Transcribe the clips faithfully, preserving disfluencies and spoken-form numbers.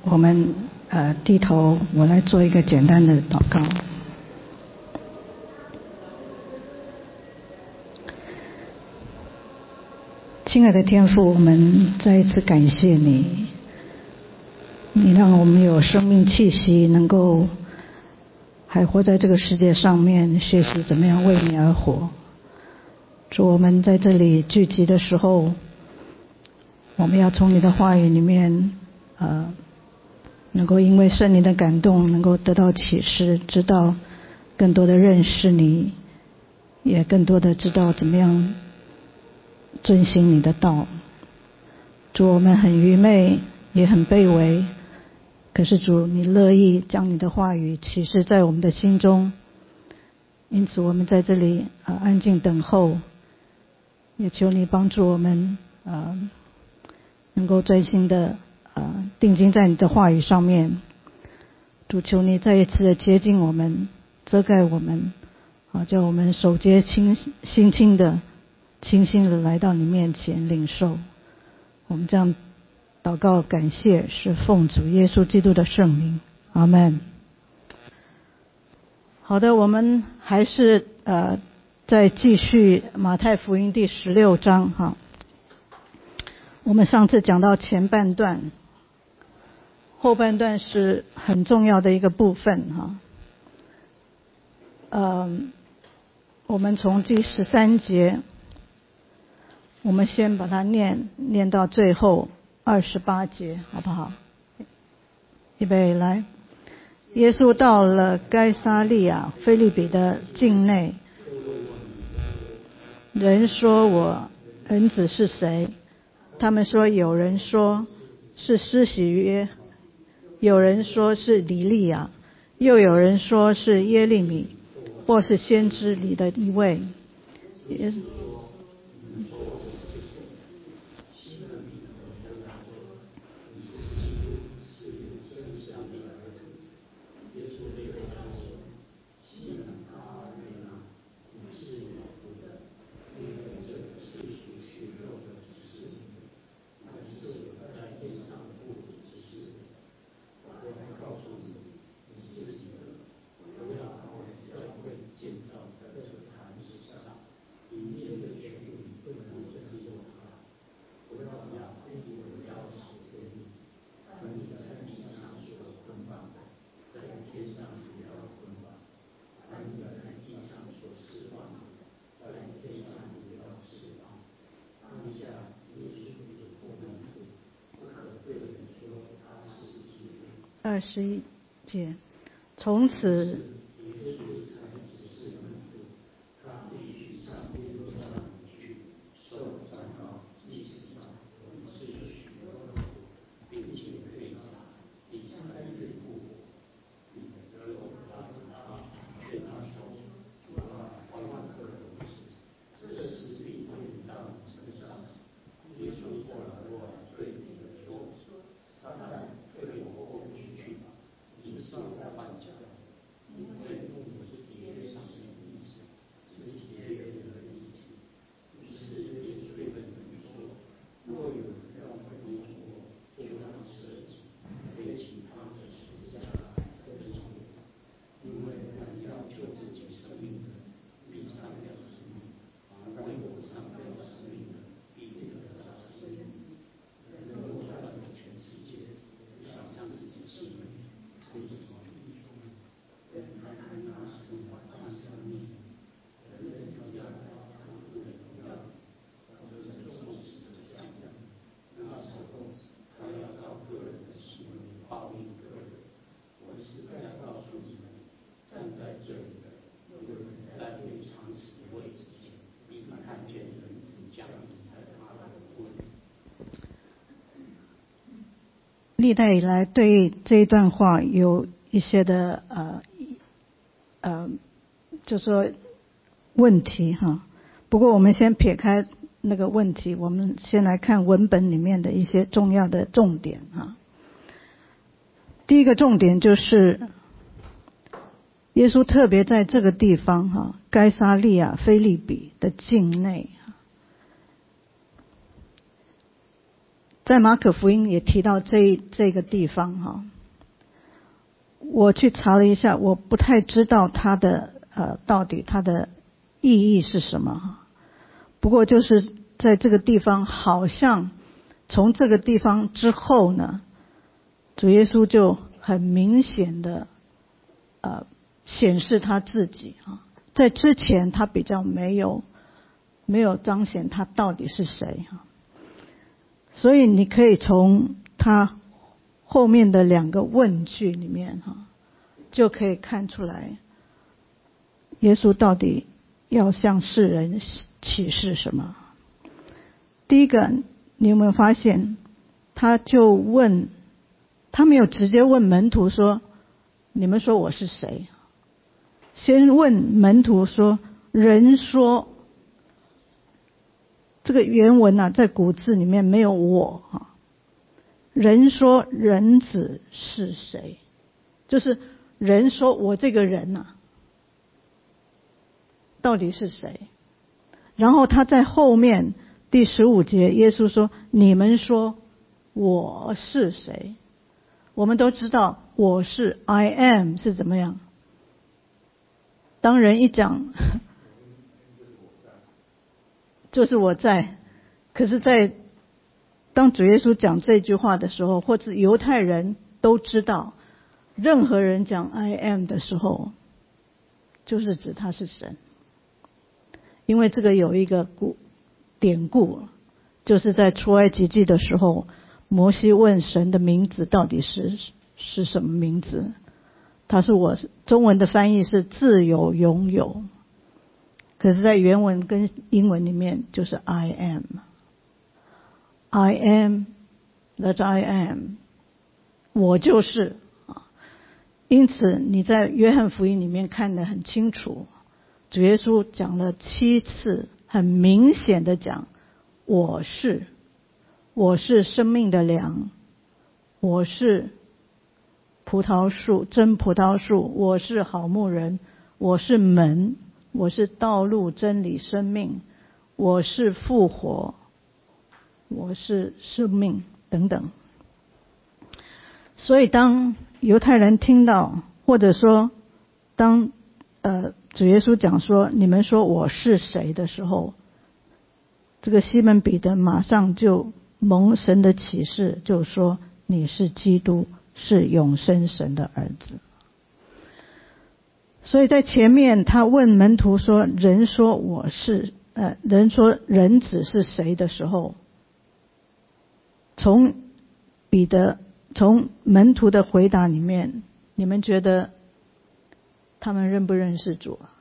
我们呃低头，我来做一个简单的祷告。亲爱的天父，我们再一次感谢你，你让我们有生命气息，能够还活在这个世界上面，学习怎么样为你而活。主，我们在这里聚集的时候，我们要从你的话语里面呃能够因为圣灵的感动，能够得到启示，知道更多的认识你，也更多的知道怎么样遵行你的道。主，我们很愚昧，也很卑微，可是主，你乐意将你的话语启示在我们的心中，因此我们在这里呃安静等候，也求你帮助我们呃能够专心的呃定睛在你的话语上面。主，求你再一次的接近我们，遮盖我们，啊，叫我们手洁清心清的清新的来到你面前领受。我们这样祷告感谢，是奉主耶稣基督的圣名，阿们。好的，我们还是呃再继续马太福音第十六章哈。我们上次讲到前半段，后半段是很重要的一个部分哈。呃，我们从第十三节，我们先把它念念到最后二十八节，好不好？预备来。耶稣到了该撒利亚腓立比的境内，人说我儿子是谁？他们说，有人说是施洗约，有人说是以利亚，又有人说是耶利米，或是先知里的一位。也二十一节，从此历代以来对这一段话有一些的呃呃，就说问题哈。不过我们先撇开那个问题，我们先来看文本里面的一些重要的重点哈。第一个重点就是耶稣特别在这个地方哈，该撒利亚腓立比的境内。 在马可福音也提到这这个地方哈，我去查了一下，我不太知道它的呃到底它的意义是什么。不过就是在这个地方，好像从这个地方之后呢，主耶稣就很明显的呃显示他自己啊，在之前他比较没有没有彰显他到底是谁啊。所以你可以从他后面的两个问句里面哈，就可以看出来耶稣到底要向世人启示什么。第一个，你有没有发现他就问，他没有直接问门徒说你们说我是谁，先问门徒说人说，这个原文啊，在古字里面没有我啊。人说人子是谁？就是人说我这个人啊，到底是谁？然后他在后面第十五节，耶稣说：“你们说我是谁？”我们都知道我是 I am 是怎么样。当人一讲就是我在，可是在当主耶稣讲这句话的时候，或者犹太人都知道，任何人讲 I am 的时候，就是指他是神。因为这个有一个故典故，就是在出埃及记的时候，摩西问神的名字到底是是什么名字，他说我中文的翻译是自有永有，可是在原文跟英文里面就是 I am I am that I am， 我就是因此你在约翰福音里面看得很清楚，主耶稣讲了七次，很明显的讲我是，我是生命的粮，我是葡萄树，真葡萄树，我是好牧人，我是门，我是道路真理生命，我是复活，我是生命等等。所以当犹太人听到，或者说当呃主耶稣讲说你们说我是谁的时候，这个西门彼得马上就蒙神的启示，就说你是基督，是永生神的儿子。所以在前面他问门徒说人说我是呃人说人子是谁的时候，从彼得从门徒的回答里面，你们觉得他们认不认识主啊？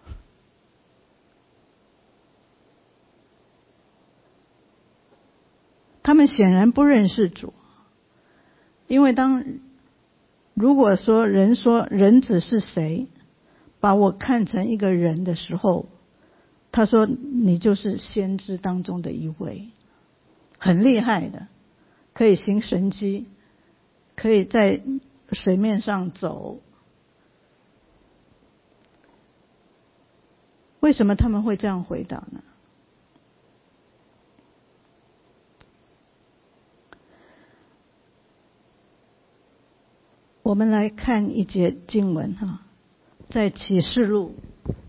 他们显然不认识主，因为当如果说人说人子是谁，把我看成一个人的时候，他说你就是先知当中的一位，很厉害的，可以行神迹，可以在水面上走。为什么他们会这样回答呢？我们来看一节经文哈，在启示录，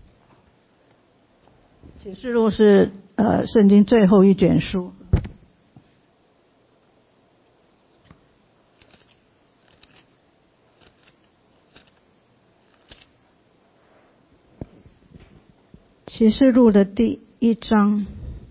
启示录是呃圣经最后一卷书。启示录的第一章，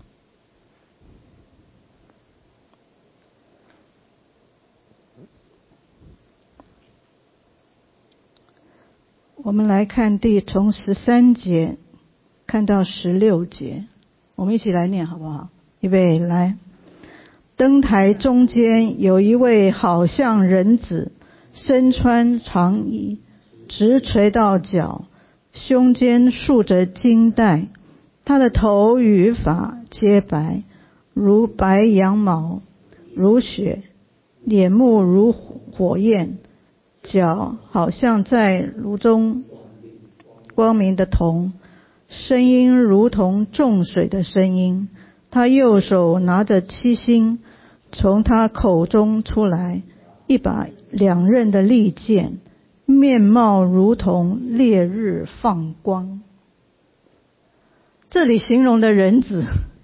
我们来看第从十三节看到十六节，我们一起来念好不好？预备来。灯台中间有一位好像人子，身穿长衣，直垂到脚，胸间束着金带，他的头与发皆白，如白羊毛，如雪，脸目如火焰，脚好像在炉中光明的铜，声音如同众水的声音。他右手拿着七星， 从他口中出来一把两刃的利剑，面貌如同烈日放光。这里形容的人子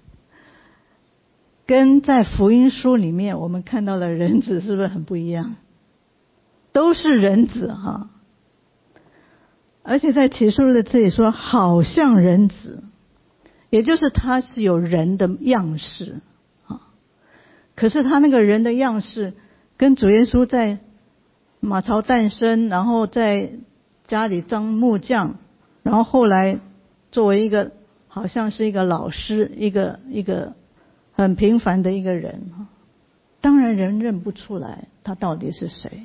跟在福音书里面我们看到的人子是不是很不一样？都是人子哈，而且在启示录的这里说好像人子，也就是他是有人的样式啊。可是他那个人的样式跟主耶稣在马槽诞生，然后在家里当木匠，然后后来作为一个好像是一个老师，一个一个很平凡的一个人，当然人认不出来他到底是谁。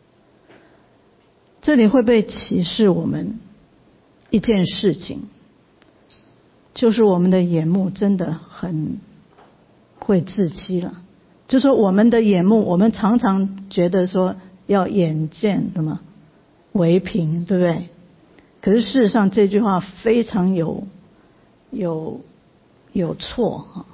这里会被启示我们一件事情，就是我们的眼目真的很会自欺了。就是说我们的眼目，我们常常觉得说要眼见什么为凭，对不对？可是事实上这句话非常有有有错啊！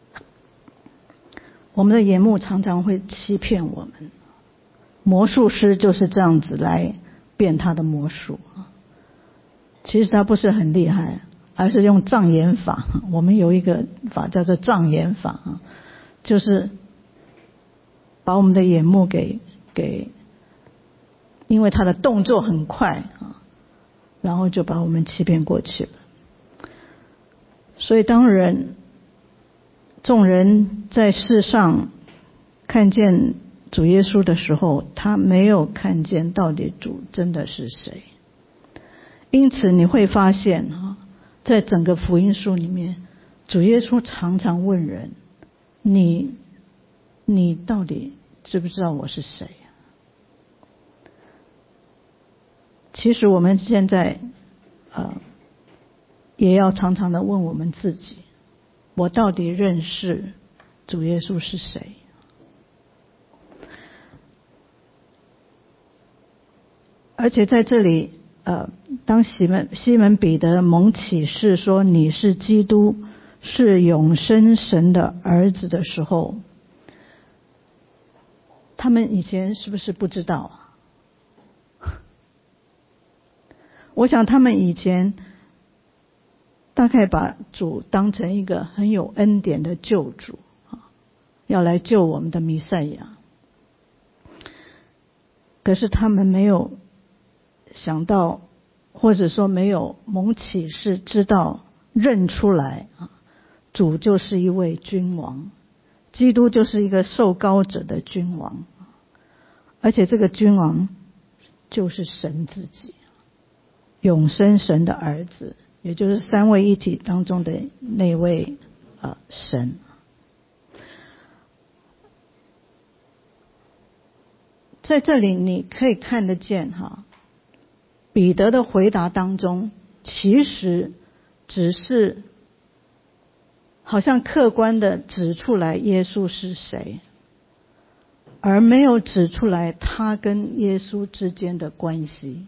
我们的眼目常常会欺骗我们。魔术师就是这样子来变他的魔术啊。其实他不是很厉害，而是用障眼法。我们有一个法叫做障眼法啊，就是把我们的眼目给给，因为他的动作很快啊，然后就把我们欺骗过去了。所以当人众人在世上看见主耶稣的时候，他没有看见到底主真的是谁。因此你会发现啊，在整个福音书里面，主耶稣常常问人：你你到底知不知道我是谁？其实我们现在呃也要常常的问我们自己：我到底认识主耶稣是谁？而且在这里呃，当西门西门彼得蒙启示说你是基督，是永生神的儿子的时候，他们以前是不是不知道啊？我想他们以前大概把主当成一个很有恩典的救主啊，要来救我们的弥赛亚。可是他们没有想到，或者说没有蒙启示知道认出来啊，主就是一位君王，基督就是一个受膏者的君王，而且这个君王就是神自己，永生神的儿子，也就是三位一体当中的那位呃神。在这里你可以看得见哈，彼得的回答当中其实只是好像客观的指出来耶稣是谁，而没有指出来他跟耶稣之间的关系。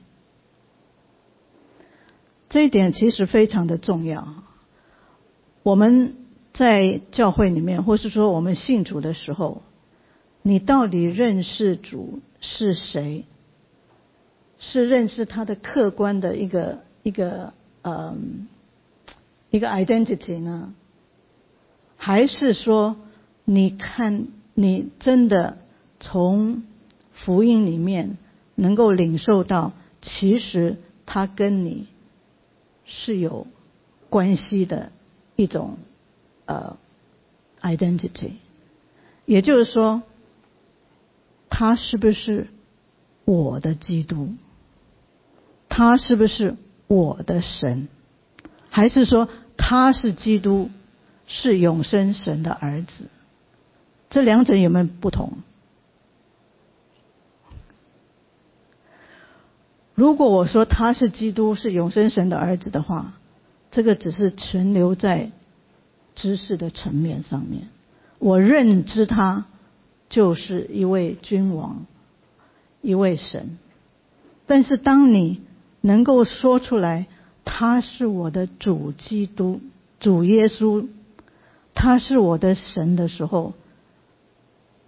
这一点其实非常的重要。我们在教会里面，或是说我们信主的时候，你到底认识主是谁？是认识他的客观的一个一个嗯一个 identity 呢，还是说你看你真的从福音里面能够领受到，其实他跟你是有关系的一种呃 identity， 也就是说，他是不是我的基督？他是不是我的神？还是说他是基督，是永生神的儿子？这两者有没有不同？如果我说他是基督，是永生神的儿子的话，这个只是存留在知识的层面上面，我认知他就是一位君王，一位神。但是当你能够说出来他是我的主基督，主耶稣，他是我的神的时候，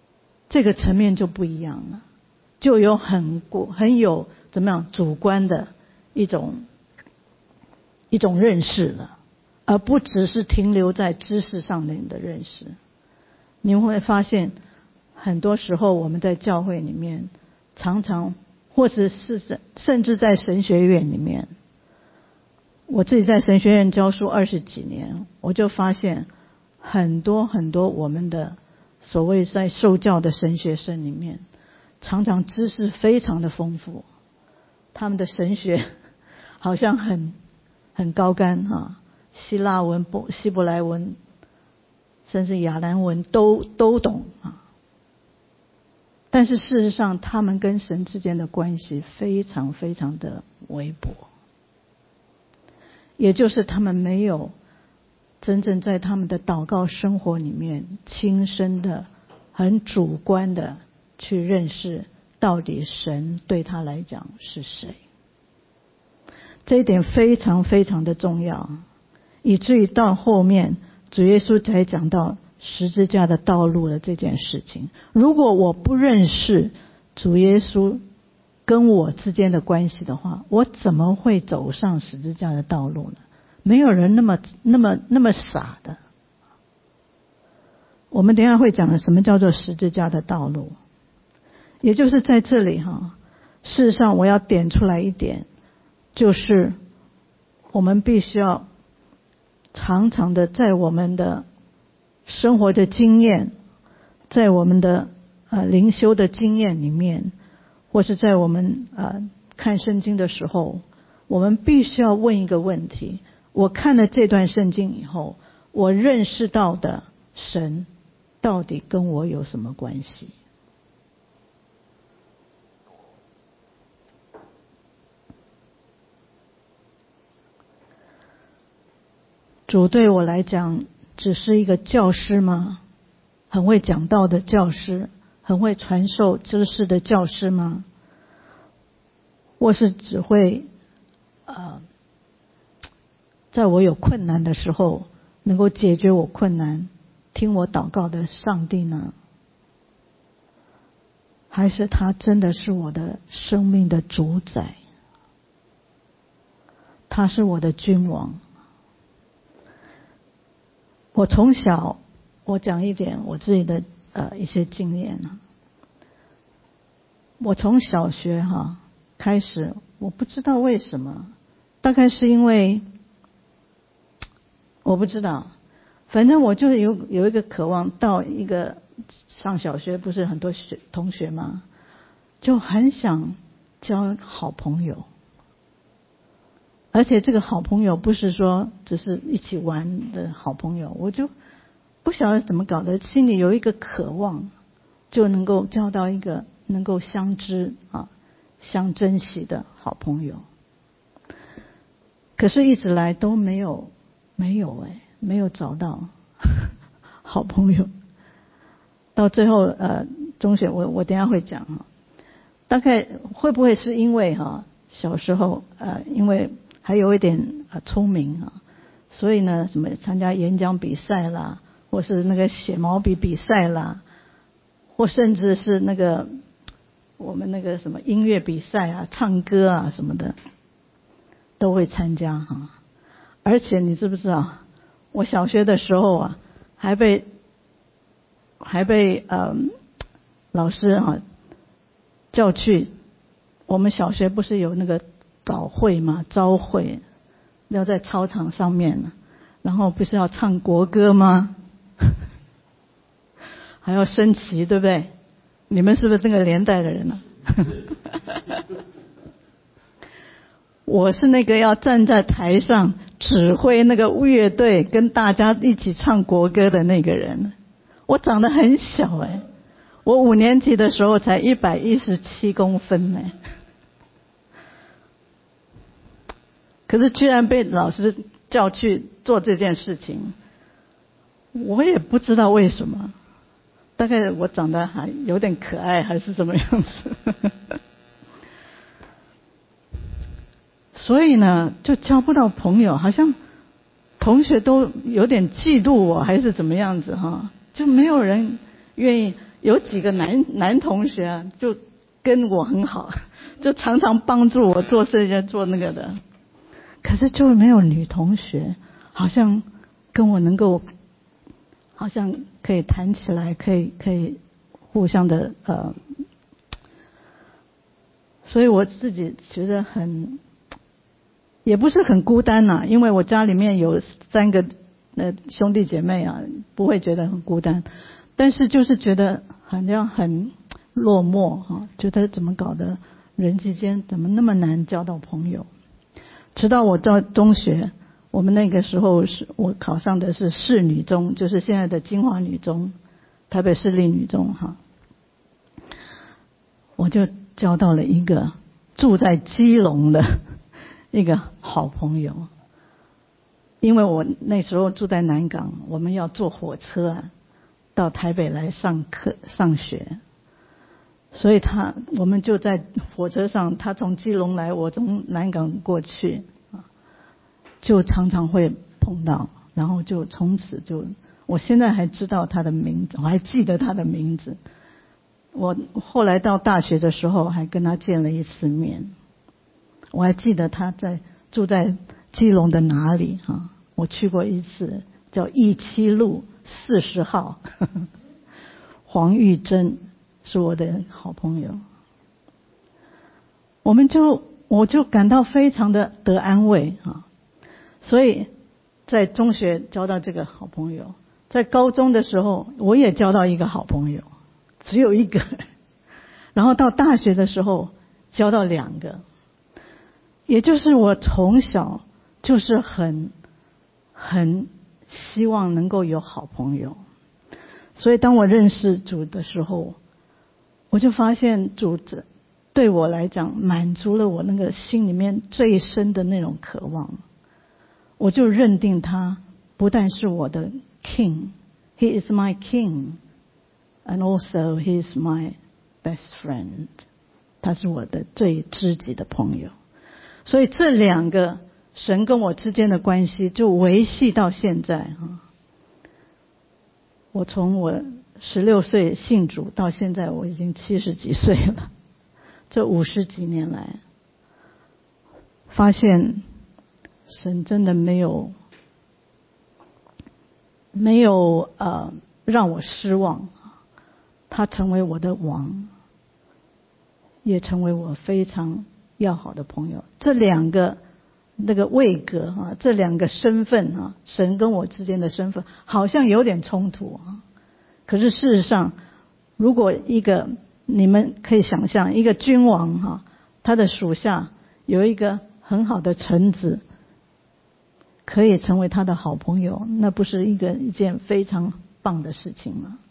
这个层面就不一样了，就有很很有怎么样主观的一种一种认识了，而不只是停留在知识上面的认识。你们会发现很多时候我们在教会里面常常或者是甚至在神学院里面，我自己在神学院教书二十几年，我就发现很多很多我们的所谓在受教的神学生里面，常常知识非常的丰富，他们的神学好像很很高干啊，希腊文、希伯来文甚至亚兰文都都懂啊。但是事实上他们跟神之间的关系非常非常的微薄，也就是他们没有真正在他们的祷告生活里面亲身的很主观的去认识到底神对他来讲是谁。这一点非常非常的重要，以至于到后面主耶稣才讲到十字架的道路的这件事情。如果我不认识主耶稣跟我之间的关系的话，我怎么会走上十字架的道路呢？没有人那么那么那么傻的。我们等一下会讲的什么叫做十字架的道路，也就是在这里哈，事实上我要点出来一点，就是我们必须要常常的在我们的生活的经验，在我们的呃灵修的经验里面，或是在我们呃看圣经的时候，我们必须要问一个问题：我看了这段圣经以后，我认识到的神到底跟我有什么关系？主对我来讲只是一个教师吗？很会讲道的教师，很会传授知识的教师吗？或是只会呃，在我有困难的时候能够解决我困难，听我祷告的上帝呢？还是他真的是我的生命的主宰？他是我的君王。我从小，我讲一点我自己的呃一些经验啊。我从小学哈、啊、开始，我不知道为什么，大概是因为我不知道，反正我就有有一个渴望，到一个上小学不是很多学同学吗？就很想交好朋友。而且这个好朋友不是说只是一起玩的好朋友，我就不晓得怎么搞的，心里有一个渴望，就能够交到一个能够相知啊、相珍惜的好朋友。可是一直来都没有，没有哎，没有找到好朋友。到最后呃，中学我我等一下会讲哈，大概会不会是因为哈小时候呃因为还有一点啊聪明啊，所以呢，什么参加演讲比赛啦，或是那个写毛笔比赛啦，或甚至是那个我们那个什么音乐比赛啊、唱歌啊什么的，都会参加哈。而且你知不知道，我小学的时候啊，还被还被呃老师啊叫去，我们小学不是有那个早会嘛，朝会，要在操场上面，然后不是要唱国歌吗？还要升旗，对不对？你们是不是这个年代的人呢、啊？我是那个要站在台上指挥那个乐队跟大家一起唱国歌的那个人。我长得很小哎，我五年级的时候才一百一十七公分呢。可是居然被老师叫去做这件事情，我也不知道为什么，大概我长得还有点可爱还是怎么样子。所以呢就交不到朋友，好像同学都有点嫉妒我还是怎么样子哈，就没有人愿意， 有几个男男同学啊，就跟我很好，就常常帮助我做这些做那个的。可是就没有女同学，好像跟我能够，好像可以谈起来，可以可以互相的呃，所以我自己觉得很，也不是很孤单呐、啊，因为我家里面有三个呃兄弟姐妹啊，不会觉得很孤单，但是就是觉得好像很落寞啊，觉得怎么搞的，人际间怎么那么难交到朋友。直到我到中学，我们那个时候是我考上的是市女中，就是现在的金华女中，台北市立女中哈，我就交到了一个住在基隆的一个好朋友。因为我那时候住在南港，我们要坐火车啊到台北来上课上学，所以他我们就在火车上，他从基隆来，我从南港过去，就常常会碰到，然后就从此就，我现在还知道他的名字，我还记得他的名字。我后来到大学的时候还跟他见了一次面，我还记得他在住在基隆的哪里啊？我去过一次，叫义七路四十号，呵呵，黄玉珍是我的好朋友。我们就我就感到非常的得安慰啊，所以在中学交到这个好朋友，在高中的时候我也交到一个好朋友，只有一个，然后到大学的时候交到两个，也就是我从小就是很很希望能够有好朋友，所以当我认识主的时候，我就发现主对我来讲满足了我那个心里面最深的那种渴望，我就认定他不但是我的 King， He is my King and also He is my best friend， 他是我的最知己的朋友。所以这两个神跟我之间的关系就维系到现在啊！我从我十六岁信主到现在，我已经七十几岁了。这五十几年来，发现神真的没有没有呃让我失望，他成为我的王，也成为我非常要好的朋友。这两个那个位格啊，这两个身份啊，神跟我之间的身份好像有点冲突啊。可是事实上，如果一个你们可以想象，一个君王哈，他的属下有一个很好的臣子，可以成为他的好朋友，那不是一个一件非常棒的事情吗？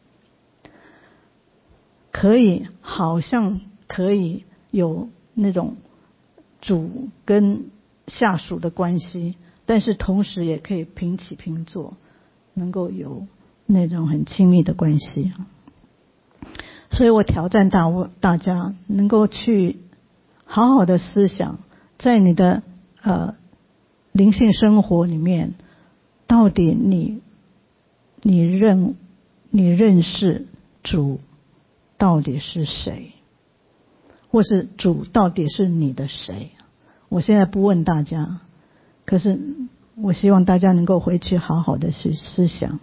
可以，好像可以有那种主跟下属的关系，但是同时也可以平起平坐，能够有那种很亲密的关系。所以我挑战大大家能够去好好的思想，在你的呃灵性生活里面，到底你你认你认识主到底是谁，或是主到底是你的谁？我现在不问大家，可是我希望大家能够回去好好的去思想。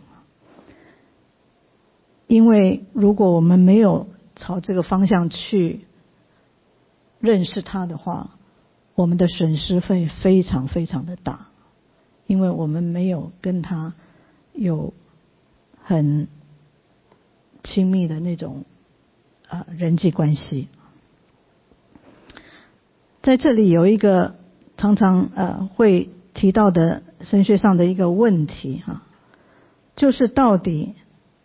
因为如果我们没有朝这个方向去认识他的话，我们的损失会非常非常的大，因为我们没有跟他有很亲密的那种啊、呃、人际关系。在这里有一个常常呃会提到的神学上的一个问题哈、啊，就是到底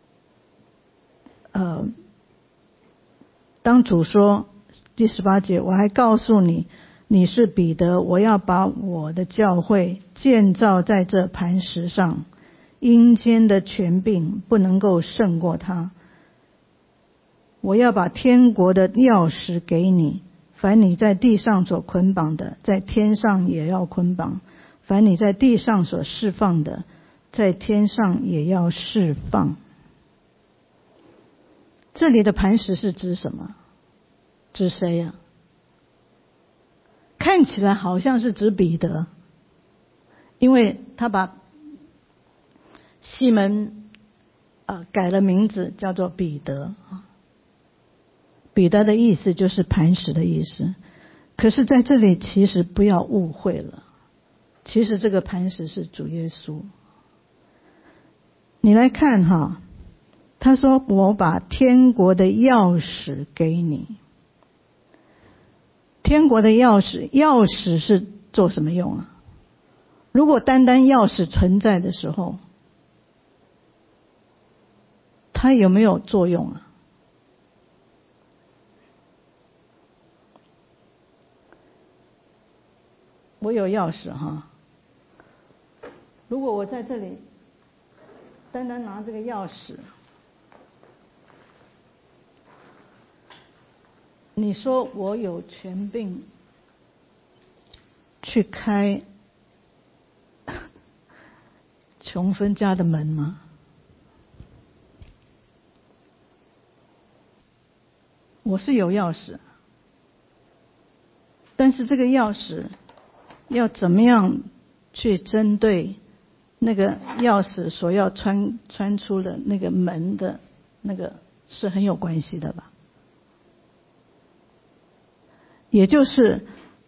呃，当主说第十八节，我还告诉你，你是彼得，我要把我的教会建造在这磐石上，阴间的权柄不能够胜过它。我要把天国的钥匙给你，凡你在地上所捆绑的，在天上也要捆绑；凡你在地上所释放的，在天上也要释放。 这里的磐石是指什么？指谁呀、啊？看起来好像是指彼得，因为他把西门啊改了名字叫做彼得啊。彼得的意思就是磐石的意思，可是在这里其实不要误会了，其实这个磐石是主耶稣。你来看哈，他说我把天国的钥匙给你。天国的钥匙，钥匙是做什么用啊？如果单单钥匙存在的时候，它有没有作用啊？我有钥匙哈，如果我在这里单单拿这个钥匙，你说我有权柄去开穷分家的门吗？我是有钥匙，但是这个钥匙要怎么样去针对那个钥匙所要穿穿出的那个门的那个是很有关系的吧？也就是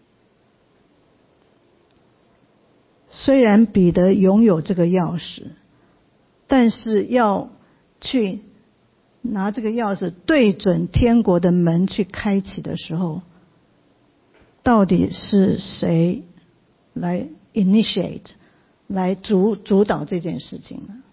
虽然彼得拥有这个钥匙，但是要去拿这个钥匙对准天国的门去开启的时候，到底是谁来 initiate 来主主导这件事情呢？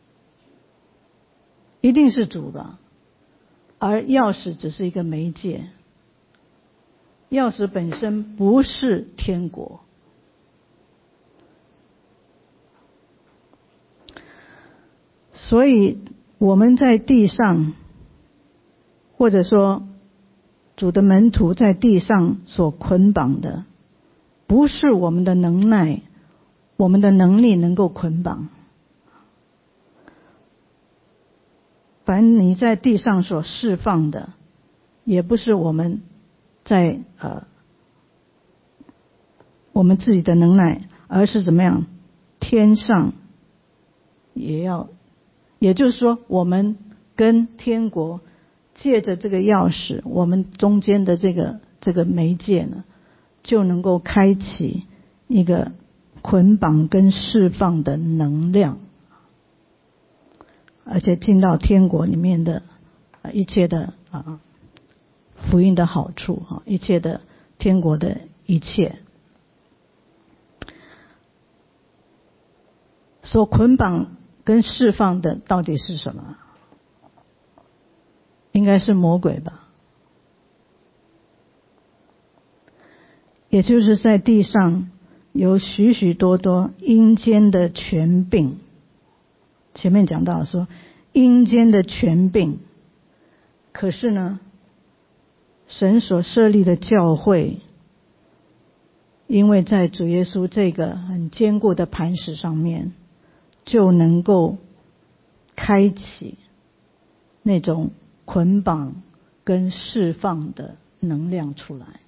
一定是主吧，而钥匙只是一个媒介，钥匙本身不是天国。所以我们在地上，或者说主的门徒在地上所捆绑的，不是我们的能耐，我们的能力能够捆绑。凡你在地上所释放的，也不是我们在呃我们自己的能耐，而是怎么样？天上也要，也就是说，我们跟天国借着这个钥匙，我们中间的这个这个媒介呢，就能够开启一个捆绑跟释放的能量，而且进到天国里面的一切的啊福音的好处啊，一切的天国的一切所捆绑跟释放的到底是什么？应该是魔鬼吧？也就是在地上有许许多多阴间的权柄。前面讲到说阴间的权柄，可是呢，神所设立的教会，因为在主耶稣这个很坚固的磐石上面，就能够开启那种捆绑跟释放的能量出来。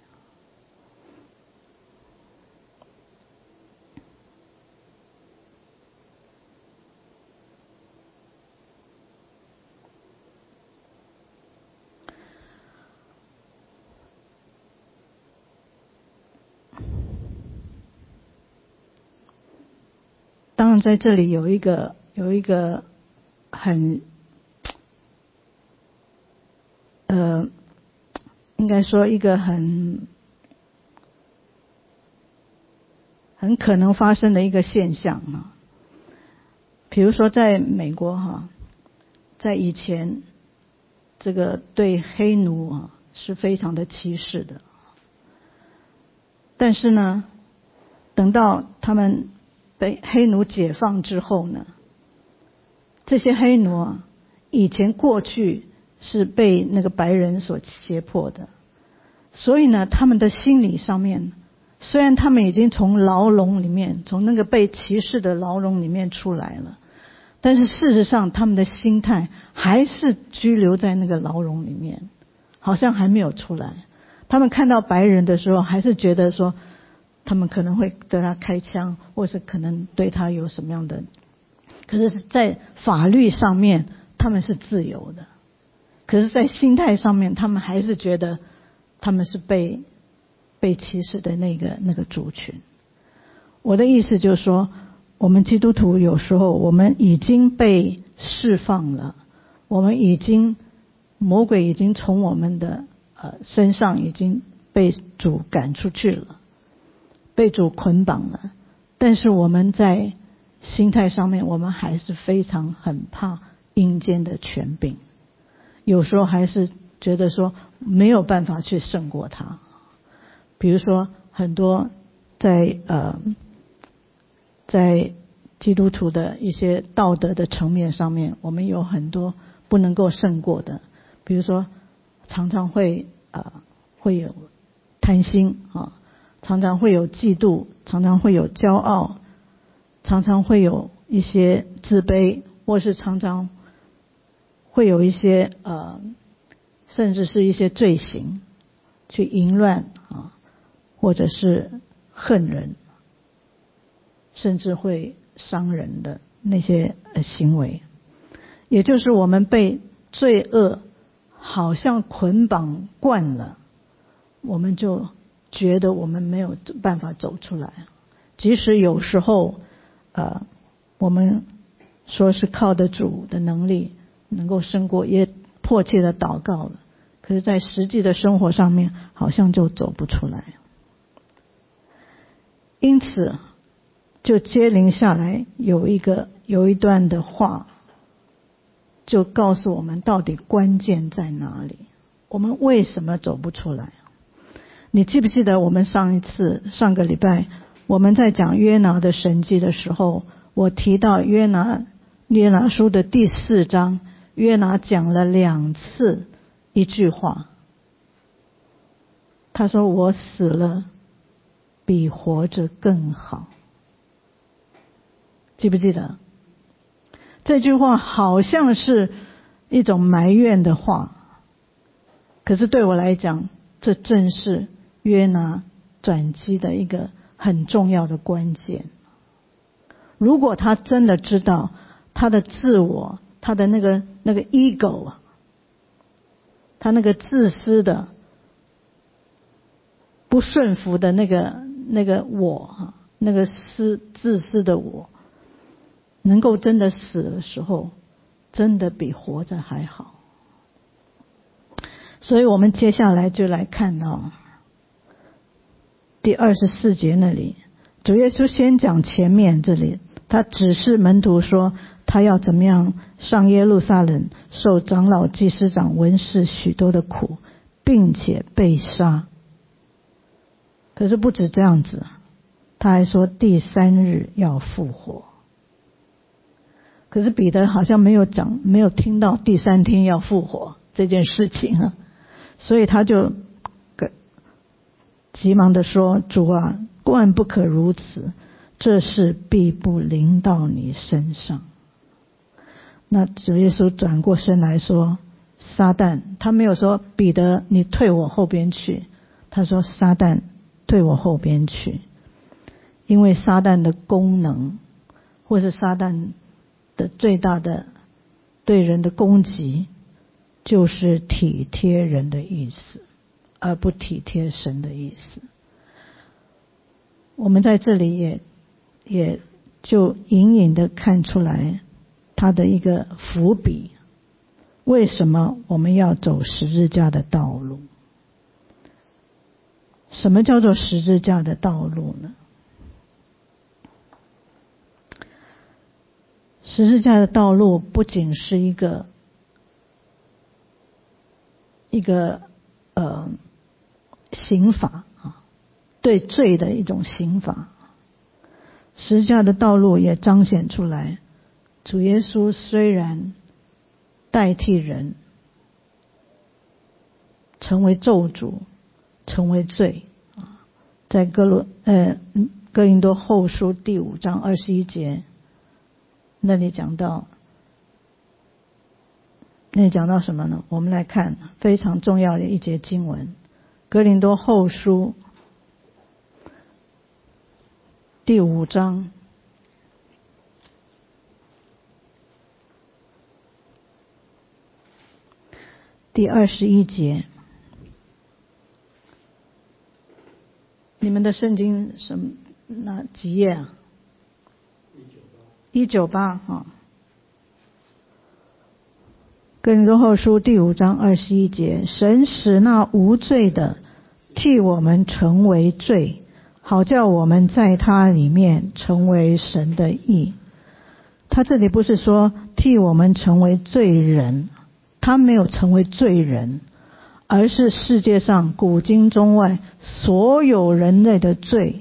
当然在这里有一个有一个很呃应该说一个很很可能发生的一个现象啊，比如说在美国哈，在以前这个对黑奴啊是非常的歧视的，但是呢，等到他们被黑奴解放之后呢，这些黑奴啊，以前过去是被那个白人所胁迫的，所以呢，他们的心理上面，虽然他们已经从牢笼里面，从那个被歧视的牢笼里面出来了， 但是事实上他们的心态还是居留在那个牢笼里面，好像还没有出来。他们看到白人的时候还是觉得说他们可能会对他开枪，或是可能对他有什么样的，可是在法律上面他们是自由的，可是在心态上面他们还是觉得他们是被被歧视的那个那个族群。我的意思就是说，我们基督徒有时候我们已经被释放了，我们已经魔鬼已经从我们的呃身上已经被主赶出去了，被主捆绑了，但是我们在心态上面我们还是非常很怕阴间的权柄，有时候还是觉得说没有办法去胜过他。比如说很多在呃在基督徒的一些道德的层面上面，我们有很多不能够胜过的，比如说常常会呃会有贪心啊，常常会有嫉妒，常常会有骄傲，常常会有一些自卑，或是常常会有一些呃甚至是一些罪行去淫乱啊，或者是恨人，甚至会伤人的那些行为。也就是我们被罪恶好像捆绑惯了，我们就觉得我们没有办法走出来。即使有时候呃，我们说是靠着主的能力能够胜过，也迫切的祷告了，可是在实际的生活上面好像就走不出来。因此就接临下来有一个有一段的话，就告诉我们到底关键在哪里，我们为什么走不出来。你记不记得我们上一次上个礼拜我们在讲约拿的神迹的时候，我提到约拿约拿书的第四章，约拿讲了两次一句话，他说我死了比活着更好。记不记得？这句话好像是一种埋怨的话，可是对我来讲，这正是约拿转机的一个很重要的关键。如果他真的知道他的自我，他的那个那个 ego 啊，他那个自私的不顺服的那个那个我，那个私自私的我，能够真的死的时候，真的比活着还好。所以我们接下来就来看到第二十四节那里，主耶稣先讲前面这里，他指示门徒说他要怎么样上耶路撒冷，受长老祭司长文士许多的苦，并且被杀。可是不止这样子，他还说第三日要复活。可是彼得好像没有讲，没有听到第三天要复活这件事情啊，所以他就急忙的说：主啊，万不可如此，这事必不临到你身上。那主耶稣转过身来说：撒旦，他没有说彼得你退我后边去，他说撒旦退我后边去。因为撒旦的功能，或是撒旦的最大的对人的攻击，就是体贴人的意思，而不体贴神的意思。我们在这里也也就隐隐的看出来他的一个伏笔，为什么我们要走十字架的道路？什么叫做十字架的道路呢？十字架的道路不仅是一个一个呃刑罚啊，对罪的一种刑罚。十字架的道路也彰显出来，主耶稣虽然代替人成为咒诅，成为罪啊，在哥罗呃哥林多后书第五章二十一节那里讲到， 那讲到什么呢？我们来看非常重要的一节经文，哥林多后书第五章第二十一节。你们的圣经什么哪几页啊？一九八啊。哥林多后书第五章二十一节，神使那无罪的替我们成为罪，好叫我们在他里面成为神的义。他这里不是说替我们成为罪人，他没有成为罪人，而是世界上古今中外所有人类的罪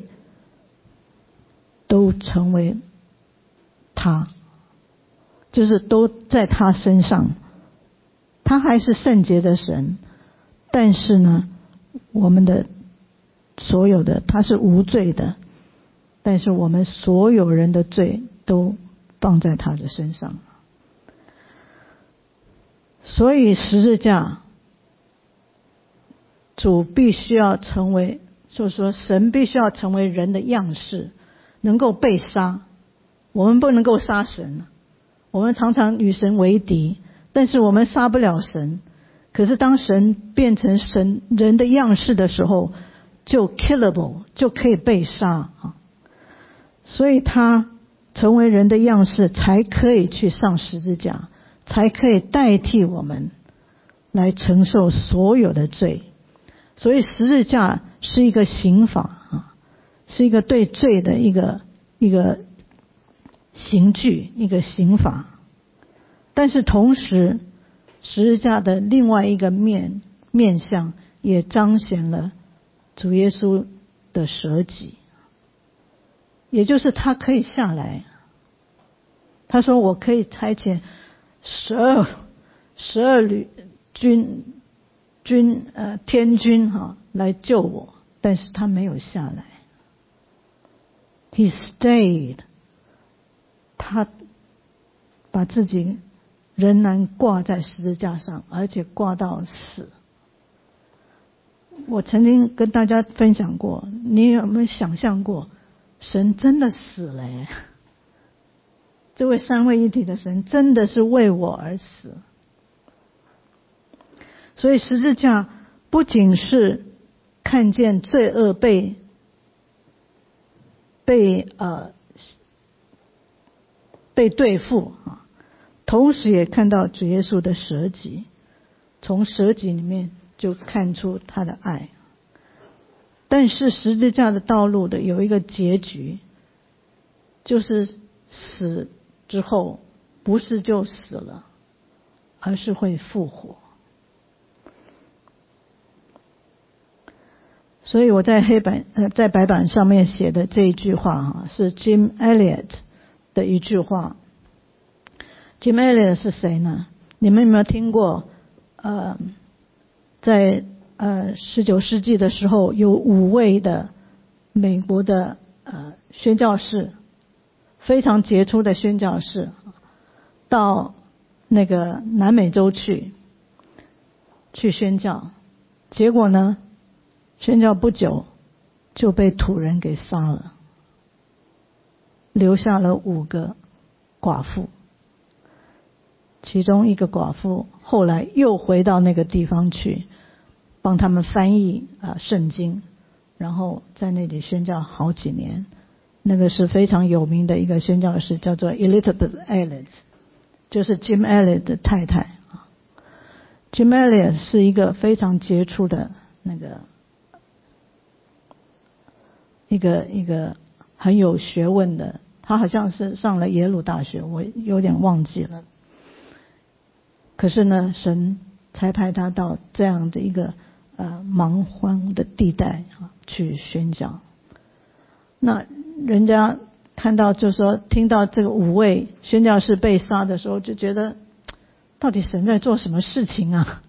都成为他，就是都在他身上。他还是圣洁的神，但是呢，我们的所有的，他是无罪的，但是我们所有人的罪都放在他的身上。所以十字架，主必须要成为，就是说神必须要成为人的样式，能够被杀。我们不能够杀神，我们常常与神为敌，但是我们杀不了神。可是当神变成神人的样式的时候，就 killable， 就可以被杀啊。所以他成为人的样式，才可以去上十字架，才可以代替我们来承受所有的罪。所以十字架是一个刑罚啊，是一个对罪的一个一个刑具，一个刑罚。但是同时，十字架的另外一个面面向也彰显了主耶稣的舍己，也就是他可以下来。他说我可以差遣十二十二旅军军呃天军哈、啊、来救我，但是他没有下来。He stayed， 他把自己仍然挂在十字架上，而且挂到死。我曾经跟大家分享过，你有没有想象过神真的死了耶？这位三位一体的神真的是为我而死。所以十字架不仅是看见罪恶被被呃被对付啊，同时也看到主耶稣的舍己，从舍己里面就看出他的爱。但是十字架的道路的有一个结局，就是死之后不是就死了，而是会复活。所以我在黑板呃在白板上面写的这一句话哈，是 Jim Elliot 的一句话。Jim Elliot 是谁呢？你们有没有听过？呃，在呃十九世纪的时候，有五位的美国的呃宣教士，非常杰出的宣教士，到那个南美洲去去宣教，结果呢，宣教不久就被土人给杀了，留下了五个寡妇。其中一个寡妇后来又回到那个地方去，帮他们翻译啊、呃、圣经，然后在那里宣教好几年。那个是非常有名的一个宣教士，叫做 Elizabeth Elliot， 就是 Jim Elliot 的太太啊。Jim Elliot 是一个非常杰出的那个一个一个很有学问的，他好像是上了耶鲁大学，我有点忘记了。可是呢，神才派他到这样的一个呃蛮荒的地带啊去宣教。那人家看到就说，听到这个五位宣教士被杀的时候，就觉得到底神在做什么事情啊？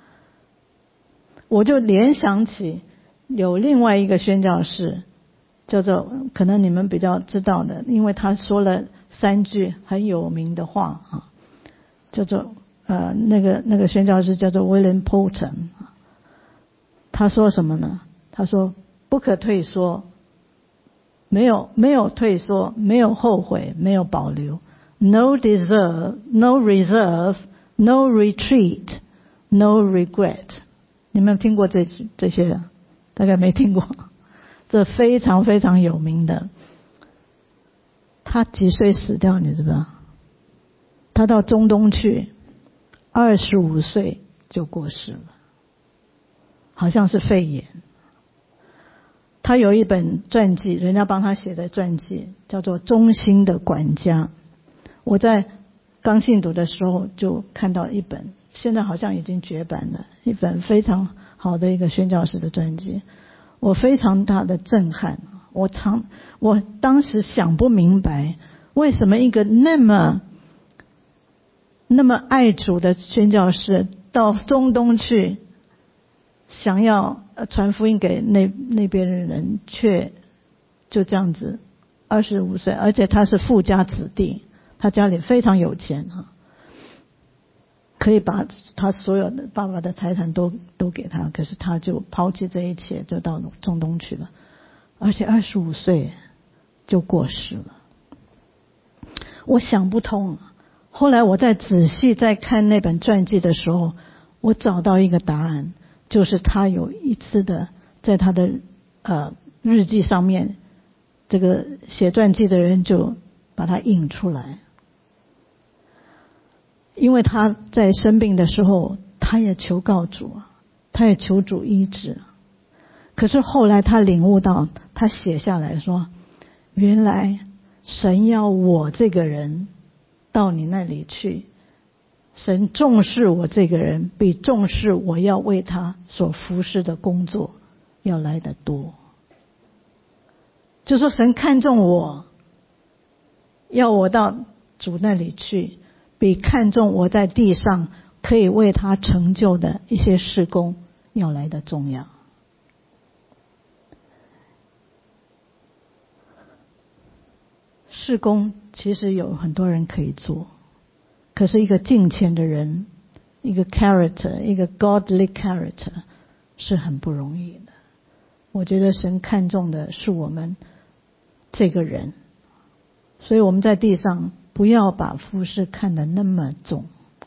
我就联想起有另外一个宣教士，叫做可能你们比较知道的，因为他说了三句很有名的话啊，叫做呃那个那个宣教师叫做 William Poulton， 他说什么呢？他说不可退缩，没有没有退缩，没有后悔，没有保留。No deserve, no reserve, no retreat, no regret。 你们有听过这这些的？大概没听过。这非常非常有名的。他几岁死掉你知不知道？他到中东去，二十五岁就过世了，好像是肺炎。他有一本传记，人家帮他写的传记，叫做《忠心的管家》。我在刚信主的时候就看到一本，现在好像已经绝版了，一本非常好的一个宣教士的传记，我非常大的震撼。我常我当时想不明白，为什么一个那么那么爱主的宣教士到中东去，想要传福音给那那边的人，却就这样子二十五岁，而且他是富家子弟，他家里非常有钱哈，可以把他所有的爸爸的财产都都给他，可是他就抛弃这一切，就到中东去了，而且二十五岁就过世了。我想不通。后来我在仔细在看那本传记的时候，我找到一个答案，就是他有一次的在他的呃日记上面，这个写传记的人就把它印出来。因为他在生病的时候，他也求告主，他也求主医治。可是后来他领悟到，他写下来说，原来神要我这个人到你那里去，神重视我这个人，比重视我要为他所服侍的工作要来得多。就说神看重我，要我到主那里去，比看重我在地上可以为他成就的一些事工要来得重要。事工其实有很多人可以做，可是一个敬虔的人，一个 character， 一个 godly character 是很不容易的。我觉得神看重的是我们这个人，所以我们在地上不要把服事看得那么重，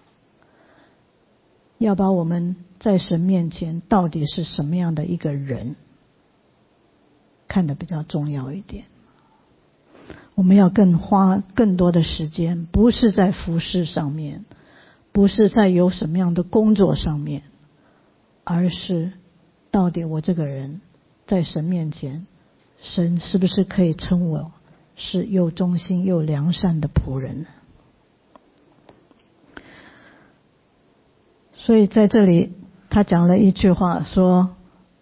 要把我们在神面前到底是什么样的一个人看得比较重要一点。我们要更花更多的时间，不是在服事上面，不是在有什么样的工作上面，而是到底我这个人在神面前，神是不是可以称我是又忠心又良善的仆人。所以在这里他讲了一句话，说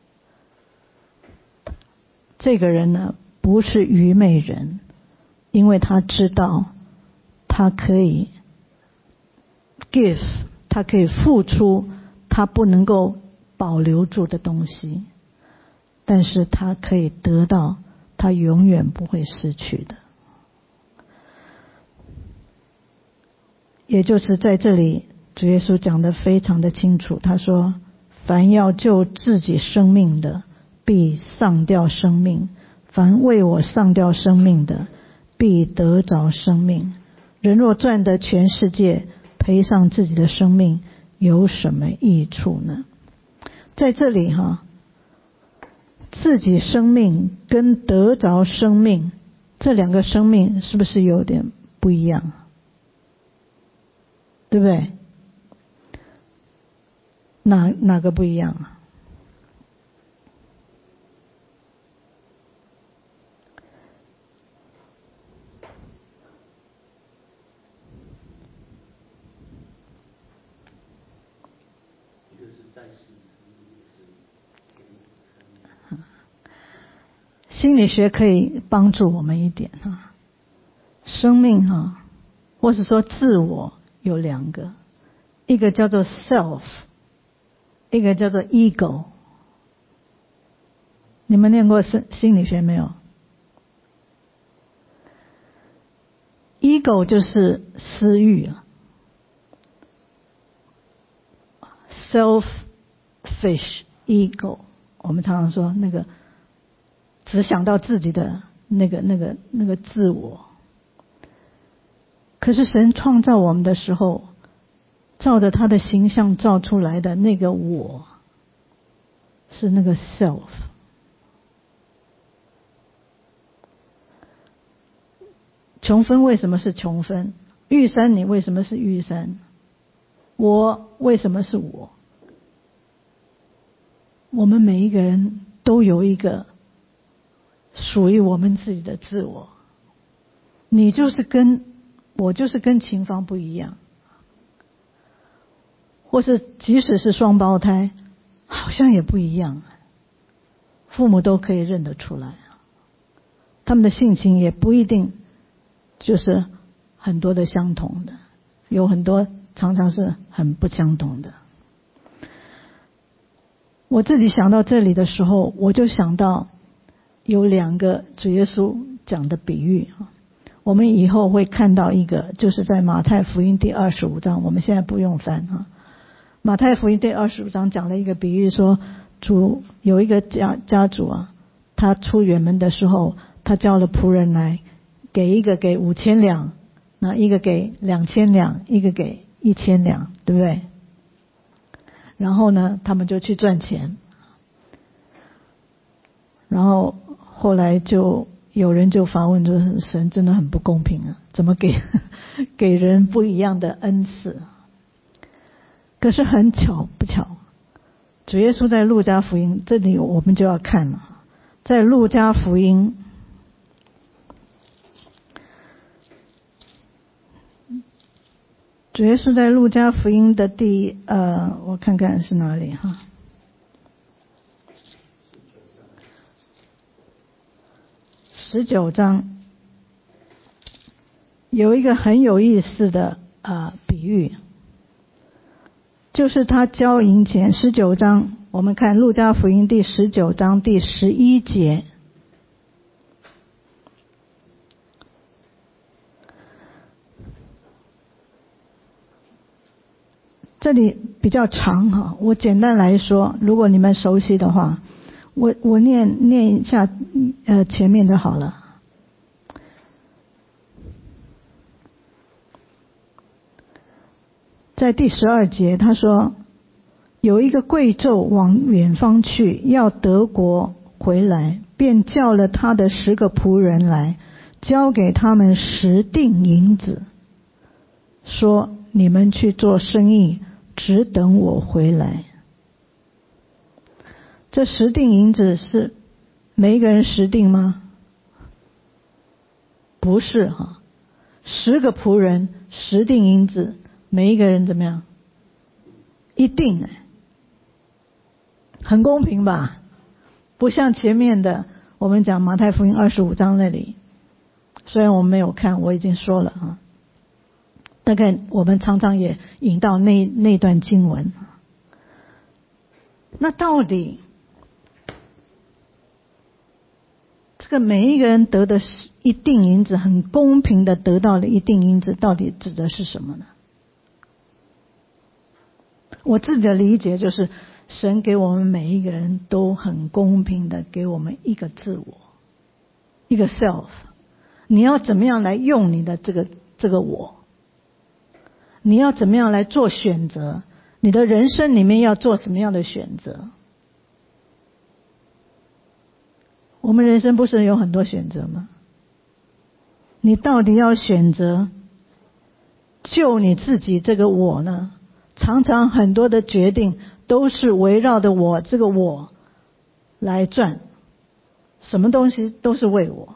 这个人呢不是愚昧人，因为他知道他可以 give， 他可以付出他不能够保留住的东西，但是他可以得到他永远不会失去的。也就是在这里主耶稣讲得非常的清楚，他说凡要救自己生命的必丧掉生命，凡为我丧掉生命的必得着生命。人若赚得全世界，赔上自己的生命，有什么益处呢？在这里哈，自己生命跟得着生命，这两个生命是不是有点不一样？对不对？哪哪个不一样啊？心理学可以帮助我们一点啊。生命啊，或是说自我有两个，一个叫做 self， 一个叫做 ego。 你们念过心理学没有？ ego 就是私欲啊， selfish ego， 我们常常说那个只想到自己的那个那个那个自我。可是神创造我们的时候，照着他的形象造出来的那个我，是那个 self。琼芬为什么是琼芬？玉山你为什么是玉山？我为什么是我？我们每一个人都有一个属于我们自己的自我。你就是跟我就是跟秦芳不一样，或是即使是双胞胎，好像也不一样，父母都可以认得出来，他们的性情也不一定就是很多的相同的，有很多常常是很不相同的。我自己想到这里的时候，我就想到有两个主耶稣讲的比喻，我们以后会看到一个，就是在马太福音第二十五章，我们现在不用翻啊。马太福音第二十五章讲了一个比喻，说主有一个家家主啊，他出远门的时候，他叫了仆人来，给一个给五千两，那一个给两千两，一个给一千两，对不对？然后呢，他们就去赚钱，然后后来就有人就发问说，神真的很不公平啊，怎么给给人不一样的恩赐？可是很巧不巧，主耶稣在路加福音，这里我们就要看了，在路加福音主耶稣在路加福音的第呃，我看看是哪里哈，十九章有一个很有意思的呃比喻，就是他交银钱。十九章我们看路加福音第十九章第十一节，这里比较长哈，我简单来说，如果你们熟悉的话，我我念念一下呃前面的好了。在第十二节他说，有一个贵胄往远方去，要得国回来，便叫了他的十个仆人来，交给他们十锭银子，说你们去做生意，只等我回来。这十锭银子是每一个人十锭吗？不是哈，十个仆人十锭银子，每一个人怎么样？一锭，哎，很公平吧？不像前面的我们讲马太福音二十五章那里，虽然我们没有看，我已经说了啊，大概我们常常也引到那那段经文。那到底这个每一个人得的一锭银子，很公平的得到了一锭银子，到底指的是什么呢？我自己的理解就是，神给我们每一个人都很公平的给我们一个自我，一个 self。你要怎么样来用你的这个这个我？你要怎么样来做选择？你的人生里面要做什么样的选择？我们人生不是有很多选择吗？你到底要选择救你自己这个我呢？常常很多的决定都是围绕着我这个我来转，什么东西都是为我。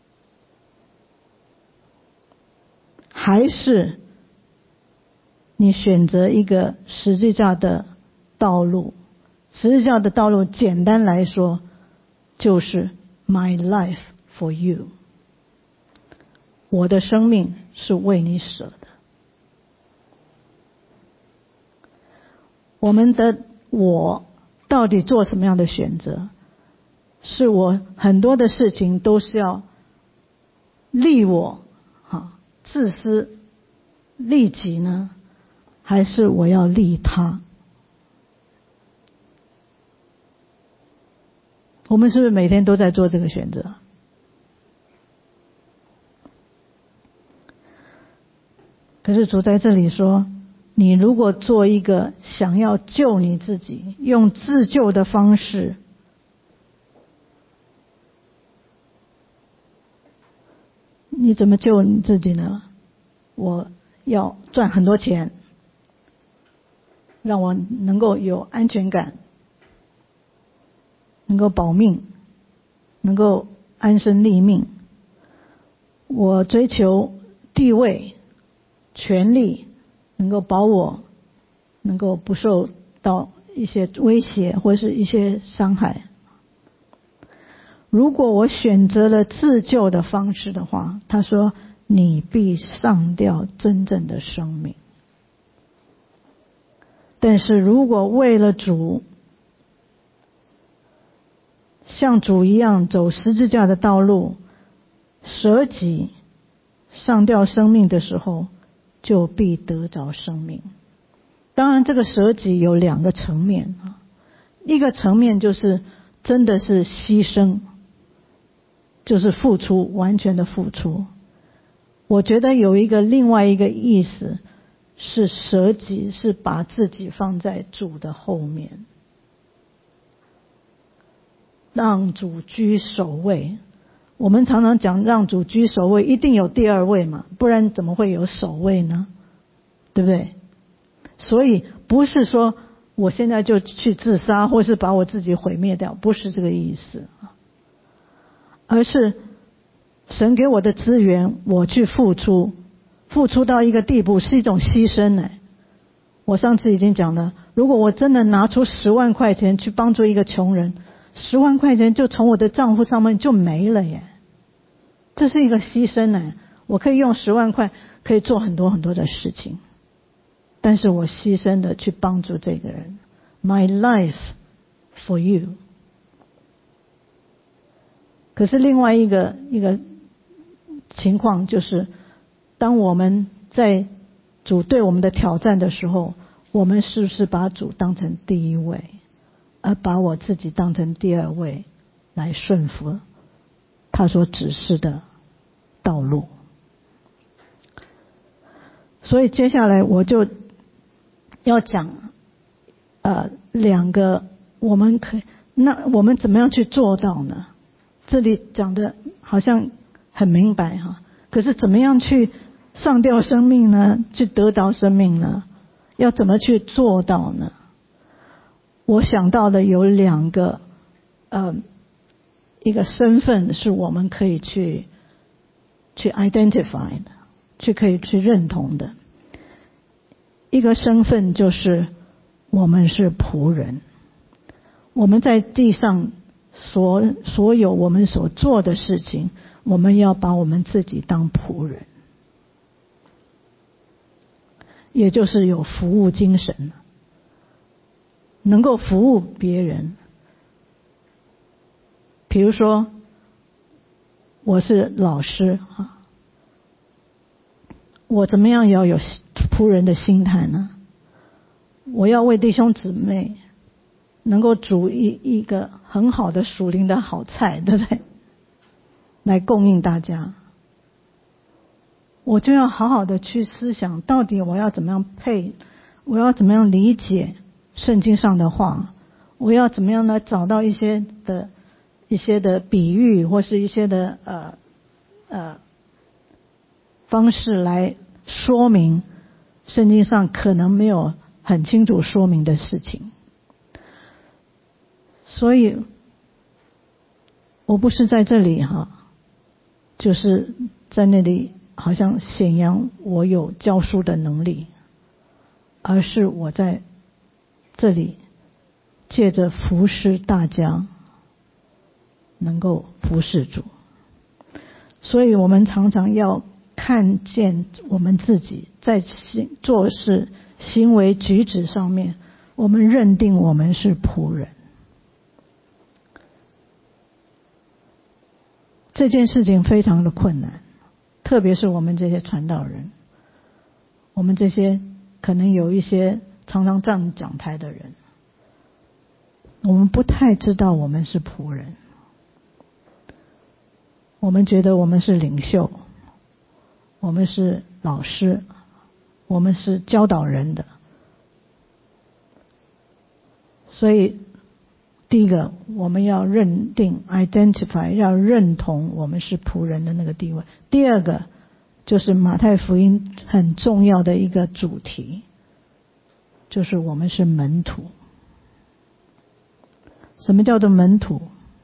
还是你选择一个十字架的道路？十字架的道路简单来说就是 My life for you， 我的生命是为你舍的。我们的我到底做什么样的选择？是我很多的事情都是要利我啊，自私利己呢，还是我要利他？ 我们是不是每天都在做这个选择？可是主在这里说，你如果做一个想要救你自己，用自救的方式，你怎么救你自己呢？我要赚很多钱，让我能够有安全感，能够保命，能够安身立命。我追求地位、权力，能够保我能够不受到一些威胁或是一些伤害。如果我选择了自救的方式的话，他说你必丧掉真正的生命。但是如果为了主，像主一样走十字架的道路，舍己丧掉生命的时候，就必得着生命。当然这个舍己有两个层面啊，一个层面就是真的是牺牲，就是付出，完全的付出。我觉得有一个另外一个意思是舍己，是把自己放在主的后面，让主居首位。我们常常讲让主居首位，一定有第二位嘛，不然怎么会有首位呢？对不对？所以不是说我现在就去自杀，或是把我自己毁灭掉，不是这个意思，而是神给我的资源，我去付出，付出到一个地步是一种牺牲呢。我上次已经讲了，如果我真的拿出十万块钱去帮助一个穷人，十万块钱就从我的账户上面就没了耶，这是一个牺牲呢。我可以用十万块可以做很多很多的事情，但是我牺牲的去帮助这个人。 My life for you。 可是另外一个一个情况就是，当我们在主对我们的挑战的时候，我们是不是把主当成第一位，而把我自己当成第二位来顺服他所指示的道路？所以接下来我就要讲呃两个我们可以，那我们怎么样去做到呢？这里讲的好像很明白哈，可是怎么样去丧掉生命呢？去得到生命呢？要怎么去做到呢？我想到的有两个呃一个身份是我们可以去去 identify 的，去可以去认同的。一个身份就是我们是仆人，我们在地上所所有我们所做的事情，我们要把我们自己当仆人，也就是有服务精神，能够服务别人。比如说我是老师啊，我怎么样要有仆人的心态呢？我要为弟兄姊妹能够煮一一个很好的属灵的好菜，对不对？来供应大家，我就要好好的去思想，到底我要怎么样配，我要怎么样理解圣经上的话，我要怎么样来找到一些的一些的比喻，或是一些的呃呃方式来说明圣经上可能没有很清楚说明的事情。所以我不是在这里哈，就是在那里好像显扬我有教书的能力，而是我在这里借着服侍大家能够服侍主。所以我们常常要看见我们自己在做事行为举止上面，我们认定我们是仆人。这件事情非常的困难，特别是我们这些传道人，我们这些可能有一些常常站讲台的人， 我们不太知道我们是仆人，我们觉得我们是领袖，我们是老师，我们是教导人的。所以第一个我们要认定 identify 要认同我们是仆人的那个地位。第二个就是马太福音很重要的一个主题，就是我们是门徒。什么叫做门徒？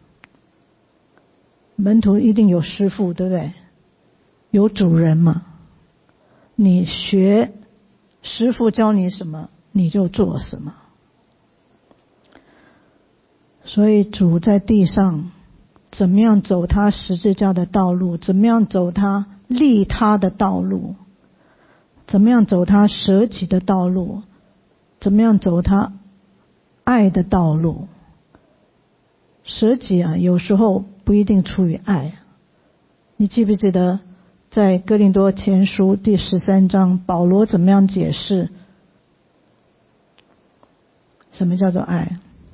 门徒一定有师父，对不对？有主人嘛。你学师父教你什么你就做什么。所以主在地上怎么样走他十字架的道路，怎么样走他利他的道路，怎么样走他舍己的道路，怎么样走他爱的道路。舍己啊，有时候不一定出于爱。你记不记得在哥林多前书第十三章，保罗怎么样解释什么叫做爱？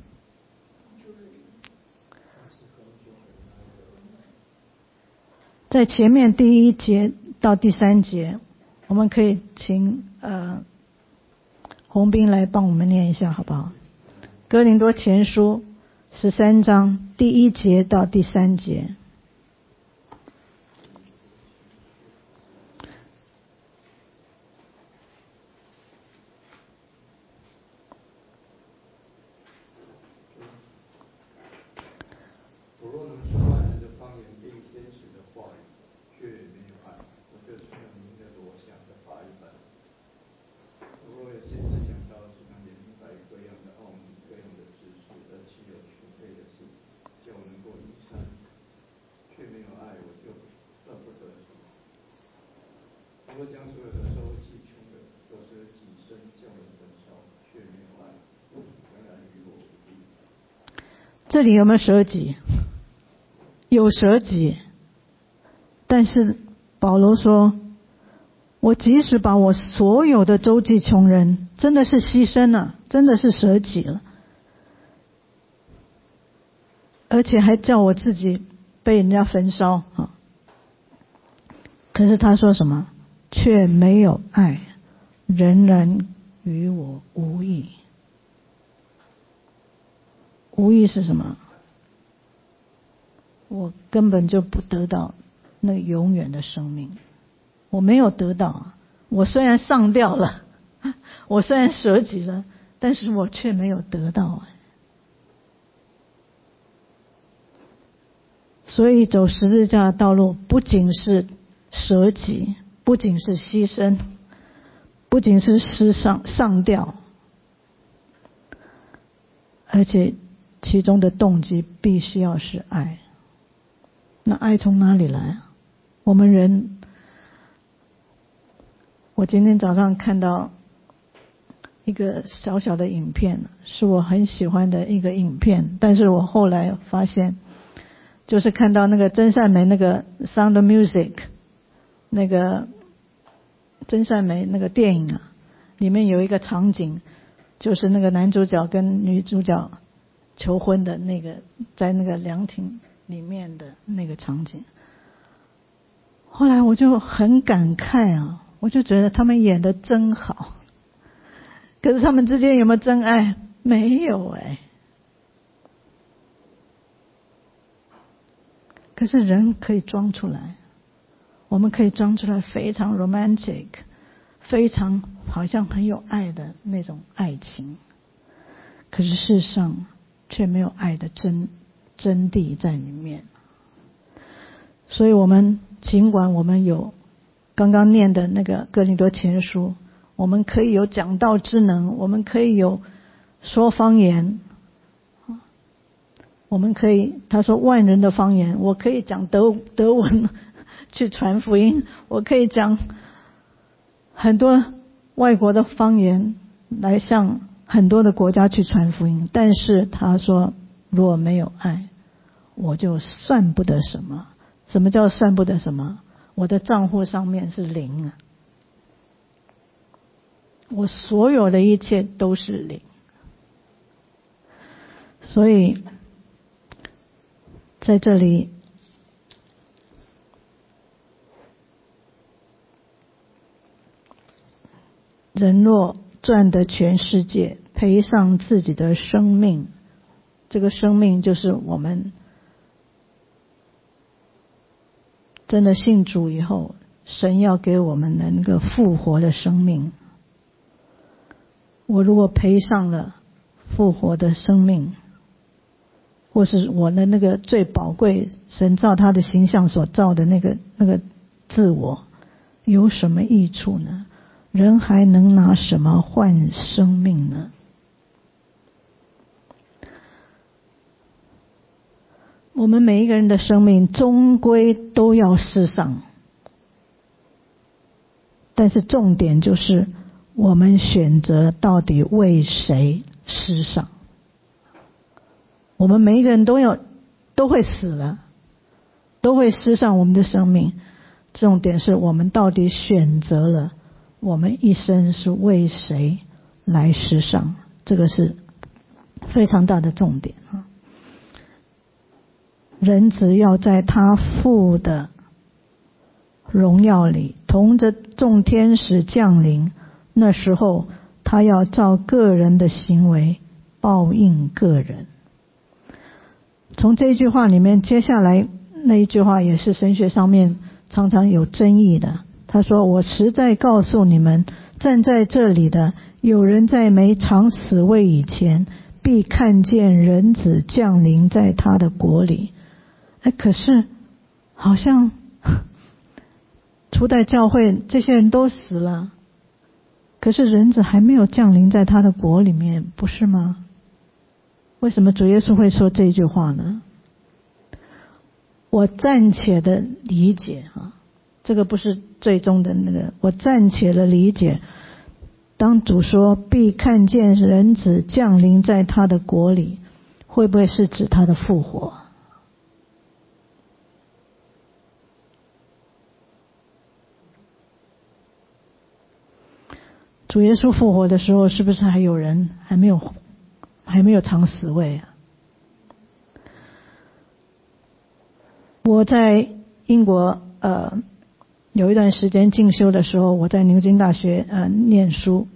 在前面第一节到第三节，我们可以请呃洪斌来帮我们念一下好不好？哥林多前书十三章第一节到第三节。 我若能说万人的方言并天使的话语，却没有爱，我就是没有名的罗响的法一般。我若有先知讲道，只能也明白各样的奥秘、各样的知识，而且有全备的心，叫我能够医生，却没有爱，我就算不得什么。我若将所有的周济穷人，若是己身叫人焚烧，却没有爱，仍然与我无益。 这里有没有舍己？有舍己，但是保罗说，我即使把我所有的周济穷人，真的是牺牲了，真的是舍己了，而且还叫我自己被人家焚烧啊！可是他说什么？却没有爱，仍然与我无益。无益是什么？我根本就不得到那个永远的生命，我没有得到。我虽然上吊了，我虽然舍己了，但是我却没有得到。所以走十字架的道路，不仅是舍己，不仅是牺牲，不仅是失上上吊，而且其中的动机必须要是爱。那爱从哪里来？我们人，我今天早上看到一个小小的影片，是我很喜欢的一个影片，但是我后来发现，就是看到那个真善美那个 Sound of Music 那个真善美那个电影啊，里面有一个场景，就是那个男主角跟女主角求婚的那个，在那个凉亭里面的那个场景。后来我就很感慨啊，我就觉得他们演得真好。可是他们之间有没有真爱？没有哎。可是人可以装出来，我们可以装出来非常 romantic， 非常好像很有爱的那种爱情。可是事实上却没有爱的真真谛在里面。所以我们尽管我们有刚刚念的那个哥林多前书，我们可以有讲道之能，我们可以有说方言，我们可以，他说万人的方言，我可以讲德德文去传福音，我可以讲很多外国的方言来向很多的国家去传福音。但是他说如果没有爱，我就算不得什么。什么叫算不得什么？我的账户上面是零啊，我所有的一切都是零。 所以在这里，人若赚得全世界，赔上自己的生命，这个生命就是我们真的信主以后，神要给我们的那个复活的生命。我如果赔上了复活的生命，或是我的那个最宝贵，神照他的形象所造的那个那个自我，有什么益处呢？人还能拿什么换生命呢？我们每一个人的生命终归都要失丧，但是重点就是我们选择到底为谁失丧。我们每一个人都要都会死了，都会失丧我们的生命，重点是我们到底选择了我们一生是为谁来失丧，这个是非常大的重点。人只要在他父的荣耀里同着众天使降临，那时候他要照个人的行为报应个人。从这句话里面，接下来那一句话也是神学上面常常有争议的。他说，我实在告诉你们，站在这里的有人在没尝死味以前，必看见人子降临在他的国里。哎，可是好像初代教会这些人都死了，可是人子还没有降临在他的国里面，不是吗？为什么主耶稣会说这句话呢？我暂且的理解啊，这个不是最终的那个，我暂且的理解，当主说必看见人子降临在他的国里，会不会是指他的复活？主耶稣复活的时候，是不是还有人还没有还没有尝死味啊？我在英国呃有一段时间进修的时候，我在牛津大学呃念书，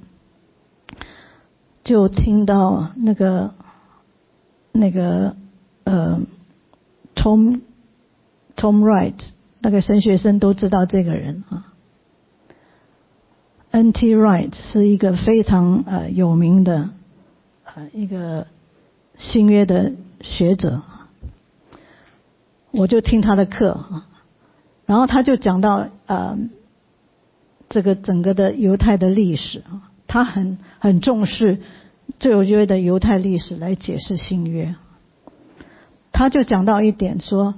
就听到那个那个呃 Tom Tom Wright， 那个神学生都知道这个人啊。N T Wright 是一个非常呃有名的呃一个新约的学者，我就听他的课啊，然后他就讲到呃这个整个的犹太的历史啊，他很很重视旧约的犹太历史来解释新约。他就讲到一点说，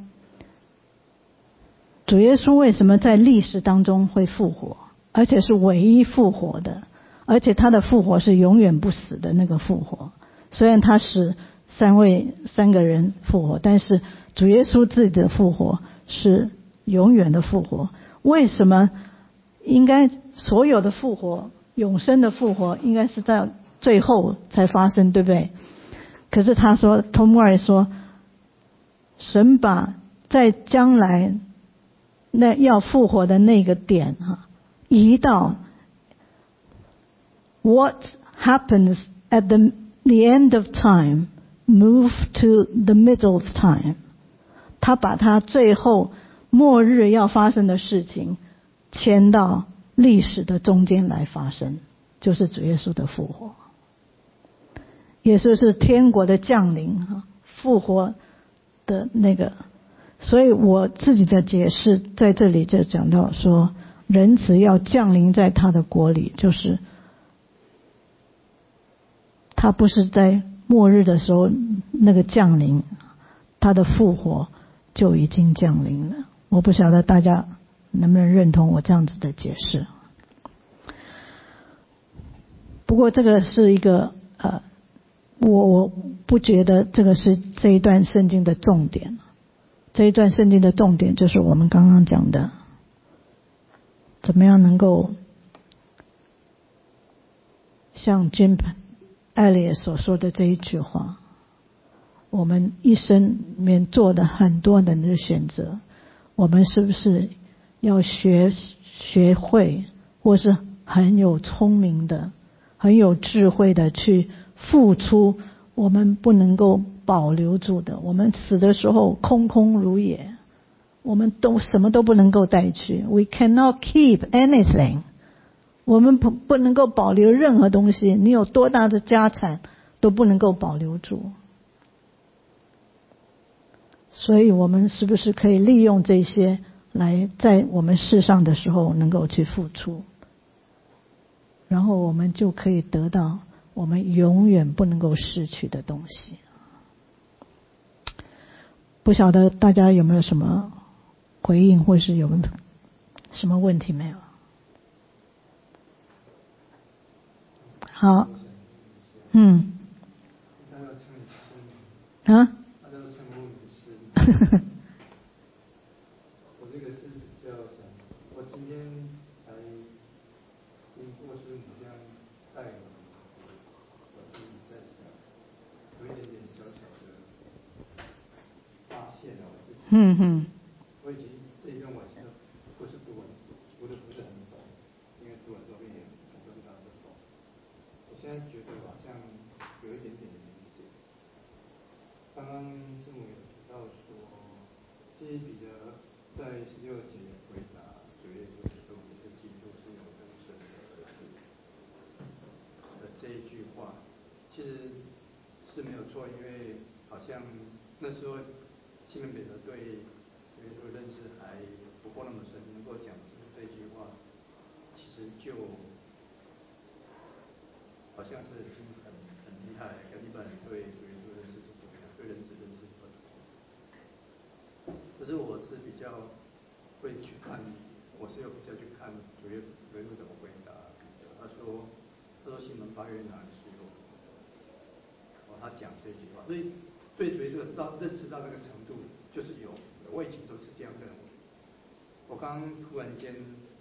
主耶稣为什么在历史当中会复活，而且是唯一复活的，而且他的复活是永远不死的那个复活。虽然他使三位三个人复活，但是主耶稣自己的复活是永远的复活。为什么应该所有的复活，永生的复活应该是在最后才发生，对不对？可是他说 Tom Wright 说，神把在将来那要复活的那个点哈，移到 what happens at the, the end of time move to the middle of time， 他把他最后末日要发生的事情迁到历史的中间来发生，就是主耶稣的复活，也就是天国的降临复活的那个。所以我自己的解释在这里就讲到说，人子要降临在他的国里，就是他不是在末日的时候那个降临，他的复活就已经降临了。我不晓得大家能不能认同我这样子的解释。不过这个是一个呃，我我不觉得这个是这一段圣经的重点。这一段圣经的重点就是我们刚刚讲的，怎么样能够像 Jim Elliot 所说的这一句话， 我们一生里面做的很多人的选择，我们是不是要学学会，或是很有聪明的、很有智慧的去付出我们不能够保留住的？我们死的时候空空如也，我们都什么都不能够带去。 We cannot keep anything， 我们不不能够保留任何东西，你有多大的家产都不能够保留住。所以我们是不是可以利用这些来在我们世上的时候能够去付出，然后我们就可以得到我们永远不能够失去的东西。不晓得大家有没有什么回应，或是有什么问题没有？好，嗯，啊？ 我这个是比较想，我今天才听过师母这样带我，我自己在想，有一点点小小的发现了我自己。 嗯嗯。 我已经这一段我是不是读完，读的不是很懂，因为读完之后也很多地方不懂。我现在觉得好像有一点点的理解。刚刚师母有提到说，其实彼得在十六节回答主耶稣说你是基督，是永生神的儿子的这一句话，其实是没有错，因为好像那时候西门彼得对主耶稣认识还不够那么深，能够讲出这句话，其实就好像是已经很很厉害，跟一般人对主耶稣认识是不一样，对人子认识不同。可是我是比较会去看，我是有比较去看主耶主耶稣怎么回答彼得。他说，他说西门巴约拿，你属于我。哦，他讲这句话，所以对主耶稣到认识到这个程度，就是有，我以前都是这样认为。我刚刚突然间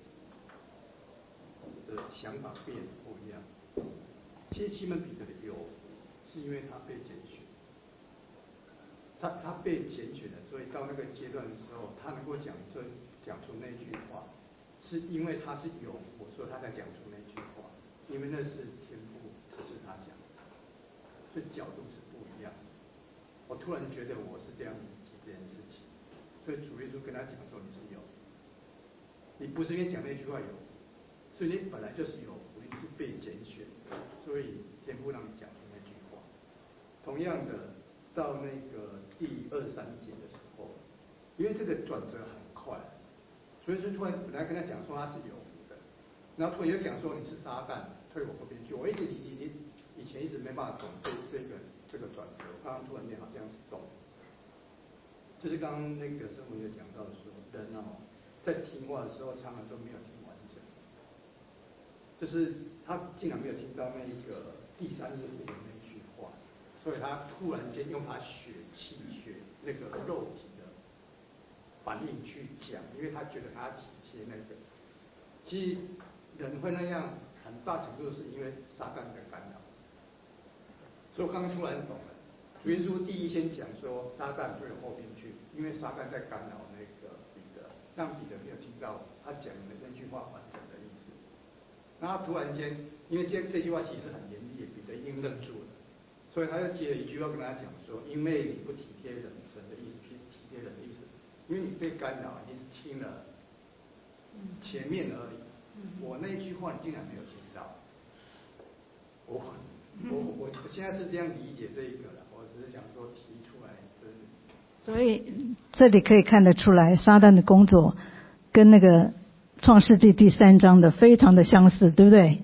的想法变不一样。其实西门彼得的有，是因为他被拣选。他他被拣选了，所以到那个阶段的时候，他能够讲出讲出那句话，是因为他是有，我说他才讲出那句话，因为那是天父指示他讲，所以角度是不一样。我突然觉得我是这样理解这件事情，所以主耶稣跟他讲说你是有，你不是因为讲那句话有，所以你本来就是有，你是被拣选的，所以天父让你讲出那句话。同样的。到那个第二三节的时候，因为这个转折很快，所以就突然本来跟他讲说他是有福的，然后突然又讲说你是撒旦，退我后边去。我一直以前以前一直没办法懂这这个这个转折，刚刚突然间好像是懂。就是刚刚那个师母有讲到说，人哦在听话的时候常常都没有听完整，就是他竟然没有听到那个第三日复活那句话。所以他突然间用他血气血那个肉体的反应去讲，因为他觉得他体贴那个。其实人会那样，很大程度是因为撒旦的干扰。所以我刚刚突然懂了，主耶稣第一先讲说撒旦退后边去，因为撒旦在干扰那个彼得，让彼得没有听到他讲的那句话完整的意思。然后突然间，因为这这句话其实很严厉，彼得已经愣住了。所以他又接了一句话跟他讲说，因为你不体贴人神的意思，体贴人的意思，因为你被干扰，你只听了前面而已。我那一句话你竟然没有听到。我我我现在是这样理解这一个了，我只是想说提出来。 所以这里可以看得出来，撒旦的工作跟那个创世纪第三章的非常的相似，对不对？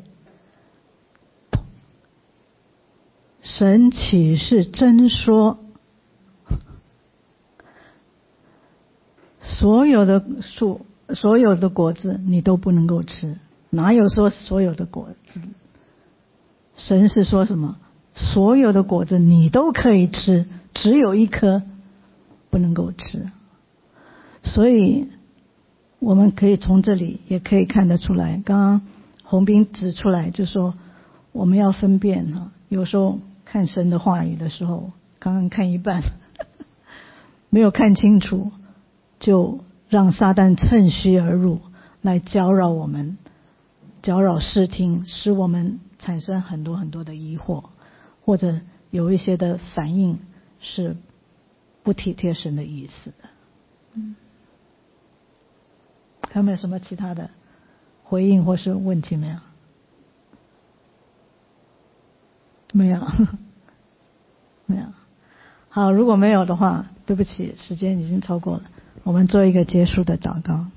神岂是真说，所有的树、所有的果子你都不能够吃？哪有说所有的果子？神是说什么？所有的果子你都可以吃，只有一颗不能够吃。所以我们可以从这里也可以看得出来，刚刚洪斌指出来，就说我们要分辨哈，有时候看神的话语的时候， 刚刚看一半没有看清楚，就让撒旦趁虚而入，来搅扰我们，搅扰视听，使我们产生很多很多的疑惑，或者有一些的反应是不体贴神的意思的。嗯，还有没有什么其他的回应或是问题？没有？没有没有。好，如果没有的话，对不起，时间已经超过了，我们做一个结束的祷告。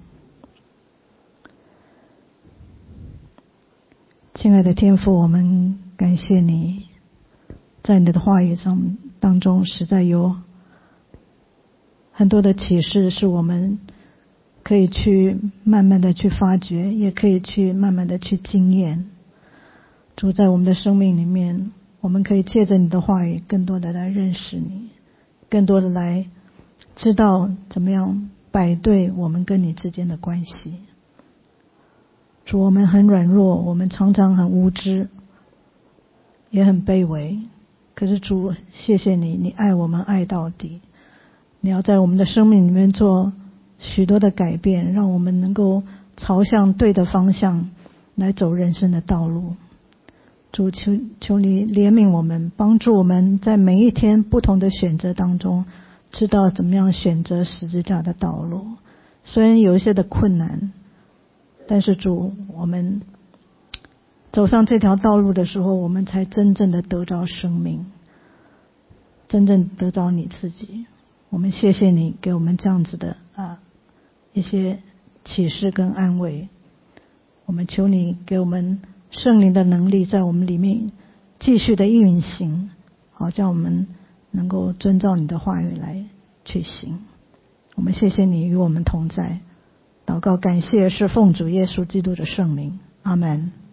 亲爱的天父，我们感谢你，在你的话语上当中实在有很多的启示，是我们可以去慢慢的去发掘，也可以去慢慢的去经验。主，在我们的生命里面，我们可以借着你的话语更多的来认识你，更多的来知道怎么样摆对我们跟你之间的关系。主，我们很软弱，我们常常很无知，也很卑微，可是主，谢谢你，你爱我们爱到底，你要在我们的生命里面做许多的改变，让我们能够朝向对的方向来走人生的道路。主，求求你怜悯我们，帮助我们在每一天不同的选择当中，知道怎么样选择十字架的道路。虽然有一些的困难，但是主，我们走上这条道路的时候，我们才真正的得着生命，真正得着你自己。我们谢谢你给我们这样子的啊一些启示跟安慰。我们求你给我们圣灵的能力，在我们里面继续的运行，好叫我们能够遵照你的话语来去行。我们谢谢你与我们同在，祷告感谢是奉主耶稣基督的圣名，阿们。